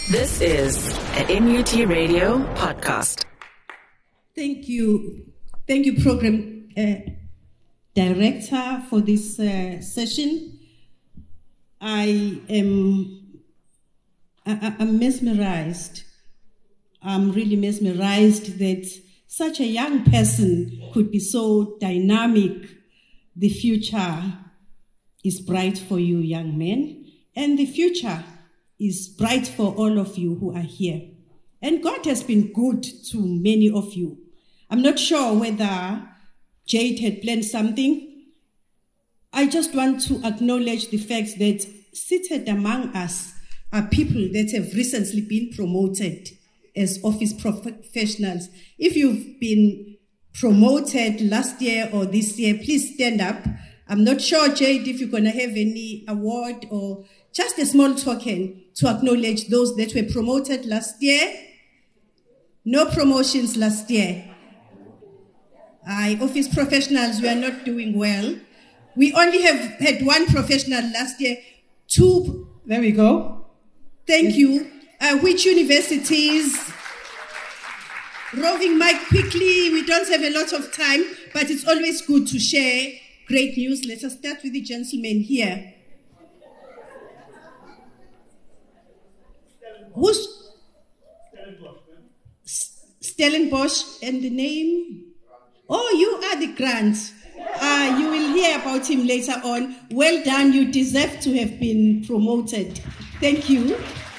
This is an NUT Radio podcast. Thank you. Thank you, Program Director, for this session. I'm mesmerized. I'm really mesmerized that such a young person could be so dynamic. The future is bright for you, young men, and the future is bright for all of you who are here. And God has been good to many of you. I'm not sure whether Jade had planned something. I just want to acknowledge the fact that seated among us are people that have recently been promoted as office professionals. If you've been promoted last year or this year, please stand up. I'm not sure, Jade, if you're going to have any award or just a small token to acknowledge those that were promoted last year. No promotions last year. Office professionals, we are not doing well. We only have had one professional last year. Two. There we go. Thank you. Which universities? Roving Mike, quickly. We don't have a lot of time, but it's always good to share great news. Let us start with the gentleman here. Who's Stellenbosch, and the name? Oh, you are the Grant. You will hear about him later on. Well done. You deserve to have been promoted. Thank you.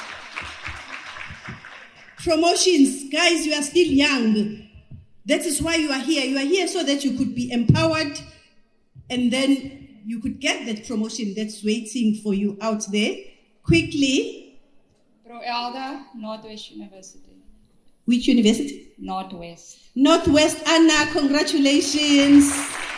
Promotions. Guys, you are still young. That is why you are here. You are here so that you could be empowered and then you could get that promotion that's waiting for you out there. Quickly. Pro Elda, Northwest University. Which university? Northwest. Northwest. Anna, congratulations.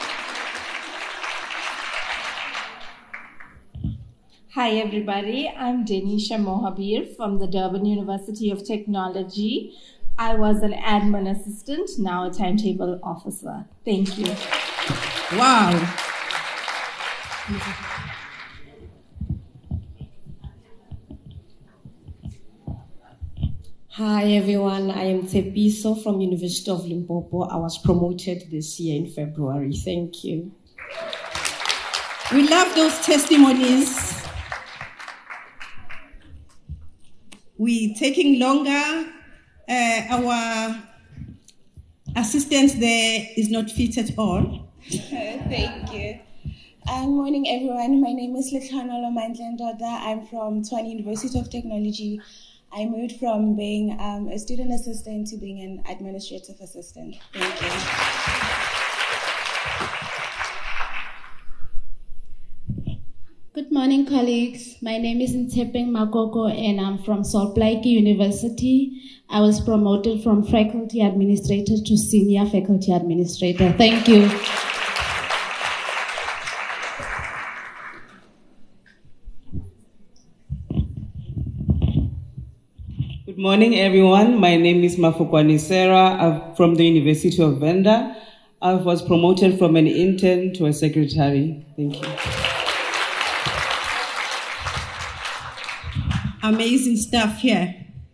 Hi everybody, I'm Denisha Mohabir from the Durban University of Technology. I was an admin assistant, now a timetable officer. Thank you. Wow. Hi everyone, I am Tepiso from University of Limpopo. I was promoted this year in February. Thank you. We love those testimonies. We're taking longer. Our assistant there is not fit at all. Thank you. Morning everyone. My name is Letlhano Mandlendoda. I'm from Tshwane University of Technology. I moved from being a student assistant to being an administrative assistant. Thank you. Good morning, colleagues. My name is Ntepeng Makoko and I'm from Salt Lake University. I was promoted from faculty administrator to senior faculty administrator. Thank you. Good morning, everyone. My name is Mafukwani Sarah. I'm from the University of Venda. I was promoted from an intern to a secretary. Thank you. Amazing stuff here.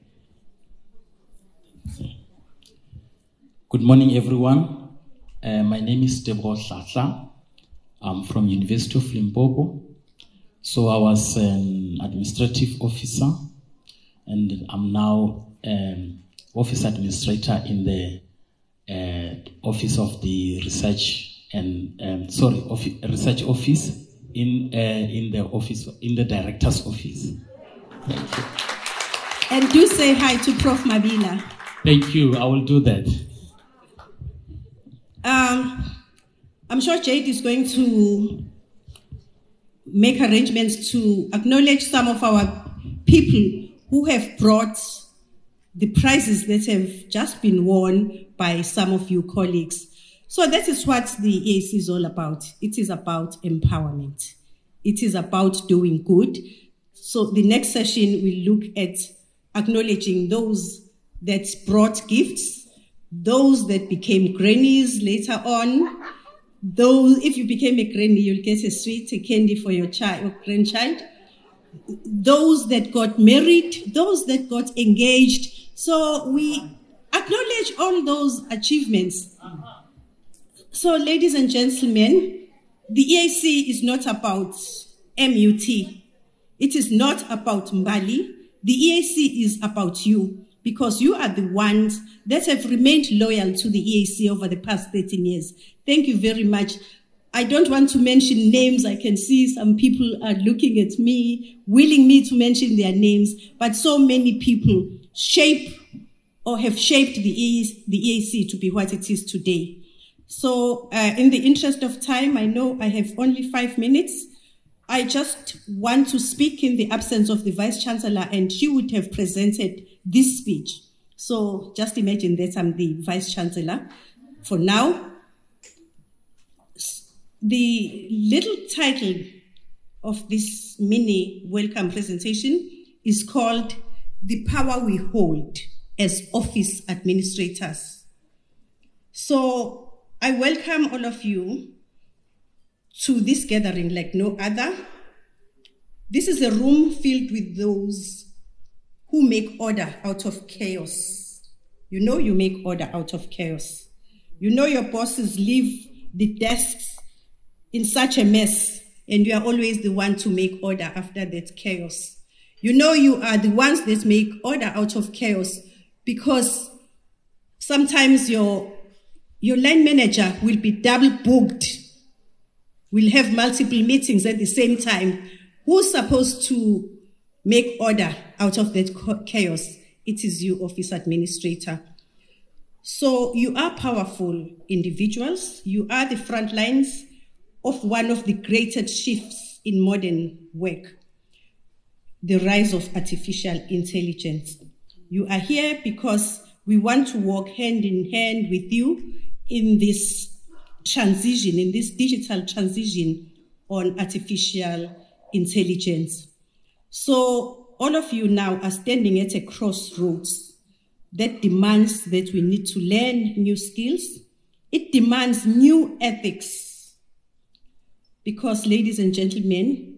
Good morning, everyone. My name is Tebogo Hlatla. I'm from University of Limpopo. So I was an administrative officer, and I'm now office administrator in the office of the research research office in the director's office. Thank you. And do say hi to Prof. Mabila. Thank you. I will do that. I'm sure Jade is going to make arrangements to acknowledge some of our people who have brought the prizes that have just been won by some of you colleagues. So that is what the EAC is all about. It is about empowerment. It is about doing good. So the next session will look at acknowledging those that brought gifts, those that became grannies later on. Those, if you became a granny, you'll get a sweet candy for your child or grandchild. those that got married, those that got engaged. So we acknowledge all those achievements. So, ladies and gentlemen, the EAC is not about MUT. It is not about Mbali. The EAC is about you, because you are the ones that have remained loyal to the EAC over the past 13 years. Thank you very much. I don't want to mention names. I can see some people are looking at me, willing me to mention their names, but so many people shape or have shaped the EAC to be what it is today. So in the interest of time, I know I have only 5 minutes. I just want to speak in the absence of the Vice-Chancellor, and she would have presented this speech. So just imagine that I'm the Vice-Chancellor for now. The little title of this mini welcome presentation is called The Power We Hold as Office Administrators. So I welcome all of you to this gathering like no other. This is a room filled with those who make order out of chaos. You know you make order out of chaos. You know your bosses leave the desks in such a mess, and you are always the one to make order after that chaos. You know you are the ones that make order out of chaos, because sometimes your line manager will be double booked, will have multiple meetings at the same time. Who's supposed to make order out of that chaos? It is you, office administrator. So you are powerful individuals. You are the front lines of one of the greatest shifts in modern work, the rise of artificial intelligence. You are here because we want to walk hand in hand with you in this transition, in this digital transition on artificial intelligence. So all of you now are standing at a crossroads that demands that we need to learn new skills. It demands new ethics. Because, ladies and gentlemen,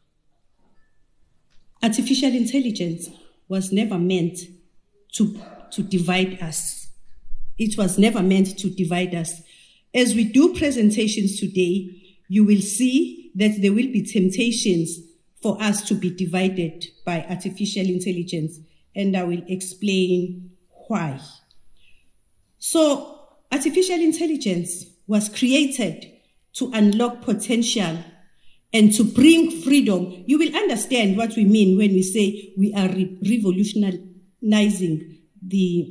artificial intelligence was never meant to divide us. It was never meant to divide us. As we do presentations today, you will see that there will be temptations for us to be divided by artificial intelligence, and I will explain why. So, artificial intelligence was created to unlock potential and to bring freedom. You will understand what we mean when we say we are revolutionizing the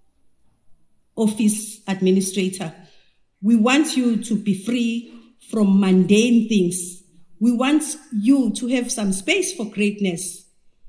office administrator. We want you to be free from mundane things. We want you to have some space for greatness.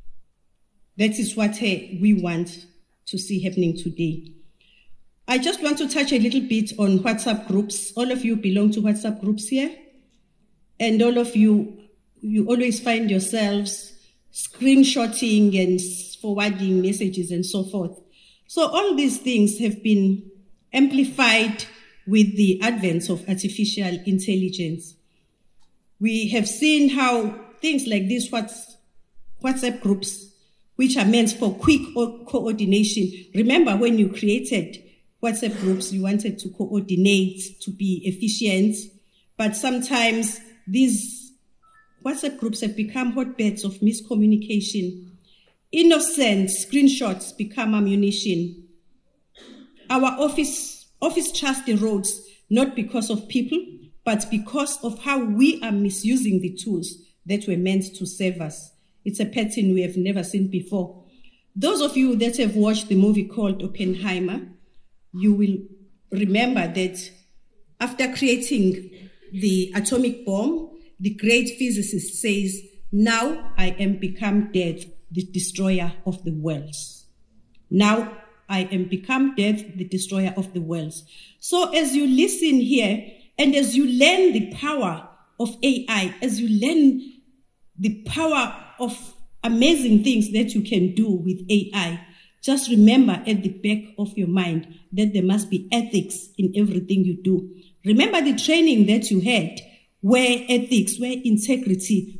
That is what we want to see happening today. I just want to touch a little bit on WhatsApp groups. All of you belong to WhatsApp groups here. And all of you always find yourselves screenshotting and forwarding messages and so forth. So all these things have been amplified with the advent of artificial intelligence. We have seen how things like these WhatsApp groups, which are meant for quick coordination. Remember, when you created WhatsApp groups, you wanted to coordinate, to be efficient, but sometimes these WhatsApp groups have become hotbeds of miscommunication. Innocent screenshots become ammunition. Our office trust erodes, not because of people, but because of how we are misusing the tools that were meant to serve us. It's a pattern we have never seen before. Those of you that have watched the movie called Oppenheimer, you will remember that after creating the atomic bomb, the great physicist says, "Now I am become death, the destroyer of the worlds." Now I am become death, the destroyer of the worlds. So as you listen here, and as you learn the power of AI, as you learn the power of amazing things that you can do with AI, just remember at the back of your mind that there must be ethics in everything you do. Remember the training that you had, where ethics, where integrity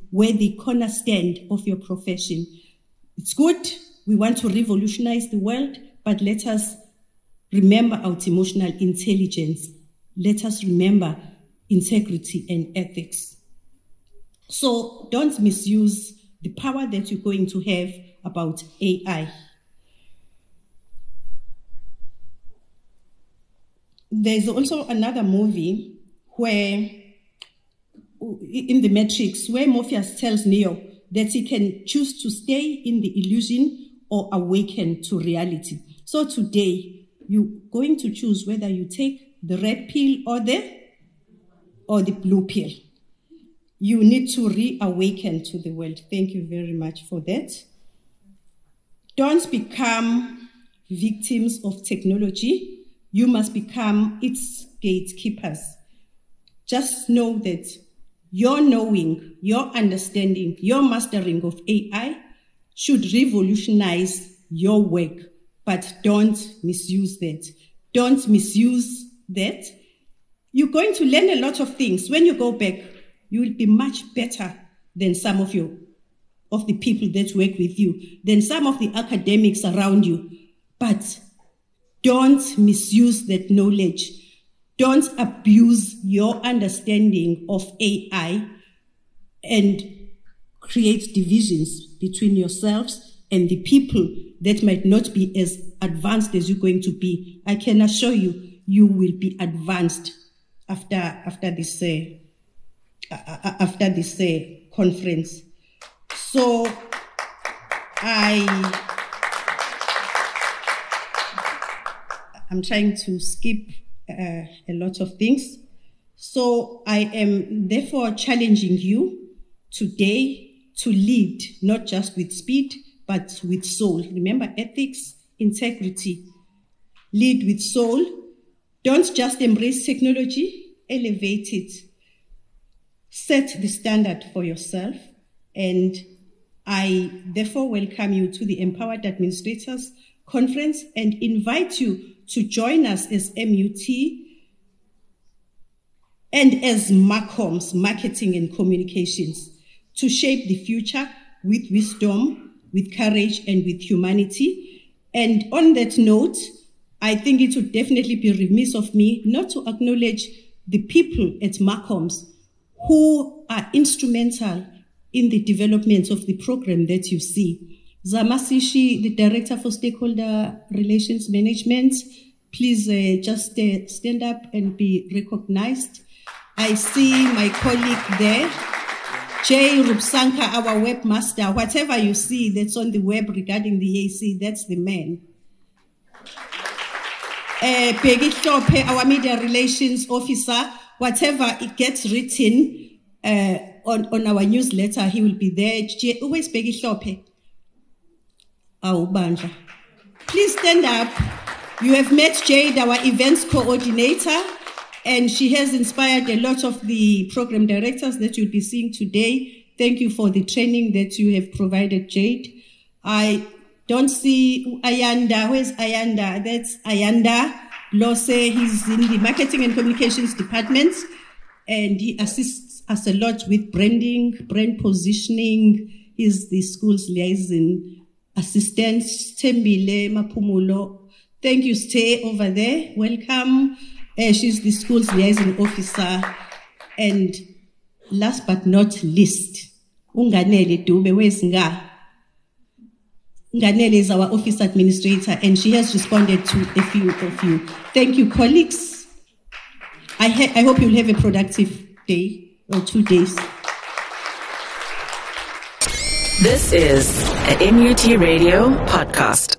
where the cornerstone of your profession. It's good. We want to revolutionize the world, but let us remember our emotional intelligence. Let us remember integrity and ethics. So don't misuse the power that you're going to have about AI. There's also another movie where, in The Matrix, where Morpheus tells Neo that he can choose to stay in the illusion or awaken to reality. So today, you're going to choose whether you take the red pill or the blue pill. You need to reawaken to the world. Thank you very much for that. Don't become victims of technology. You must become its gatekeepers. Just know that your knowing, your understanding, your mastering of AI should revolutionize your work, but don't misuse that. Don't misuse that. You're going to learn a lot of things. When you go back, you will be much better than some of the people that work with you, than some of the academics around you. But don't misuse that knowledge. Don't abuse your understanding of AI and create divisions between yourselves and the people that might not be as advanced as you're going to be. I can assure you, you will be advanced after this conference. So I'm trying to skip a lot of things. So I am therefore challenging you today to lead, not just with speed, but with soul. Remember, ethics, integrity. Lead with soul. Don't just embrace technology, elevate it. Set the standard for yourself. And I therefore welcome you to the Empowered Administrators Conference and invite you to join us as MUT and as MACOMS, Marketing and Communications, to shape the future with wisdom, with courage, and with humanity. And on that note, I think it would definitely be remiss of me not to acknowledge the people at MACOMS who are instrumental in the development of the program that you see. Zamasishi, the Director for Stakeholder Relations Management, please just stand up and be recognized. I see my colleague there, Jay Rupsanka, our webmaster. Whatever you see that's on the web regarding the AC, that's the man. Peggy Klope, our Media Relations Officer, whatever it gets written on our newsletter, he will be there. Where's Peggy Klope? Please stand up. You have met Jade, our events coordinator, and she has inspired a lot of the program directors that you'll be seeing today. Thank you for the training that you have provided, Jade. I don't see Ayanda. Where's Ayanda? That's Ayanda Lose. He's in the Marketing and Communications Department, and he assists us a lot with branding, brand positioning. He's the school's liaison assistant. Tembile Mapumulo. Thank you, Stay over there. Welcome. She's the school's liaison officer. And last but not least, Unganele Dube, where's Nga? Nganele is our office administrator, and she has responded to a few of you. Thank you, colleagues. I hope you'll have a productive day or 2 days. This is an MUT Radio podcast.